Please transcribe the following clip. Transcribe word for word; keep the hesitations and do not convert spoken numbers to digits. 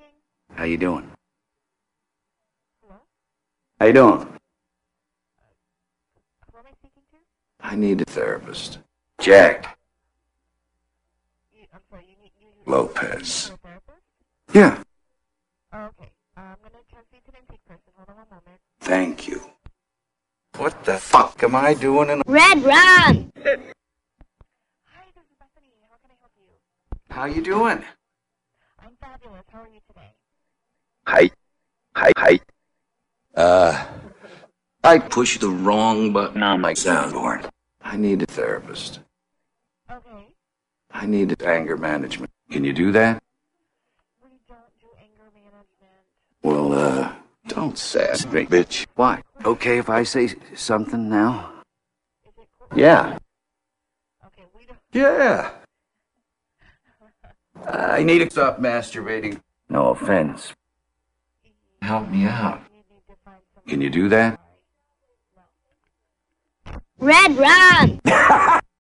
How you doing? Hello? How you doing? Who am I speaking to? I need a therapist. Jack You, I'm sorry, you need... You, you, Lopez. you a therapist? Yeah. Oh, okay. Uh, I'm gonna transfer you to the intake person. Hold on one moment. Thank you. What the fuck am I doing in... Red Rum! Hi, this is Bethany. How can I help you? How you doing? I'm fabulous. How are you today? Hi. Hi. Hi. Uh... I pushed the wrong button on my soundboard. I need a therapist. Okay. I need anger management. Can you do that? We don't do anger management. Well, uh, don't sass me, bitch. Why? Okay if I say something now? Is it cool? Yeah. Okay, we don't... Yeah. I need to stop masturbating. No offense. Help me out. You need to find some... Can you do that? No. Red Rum!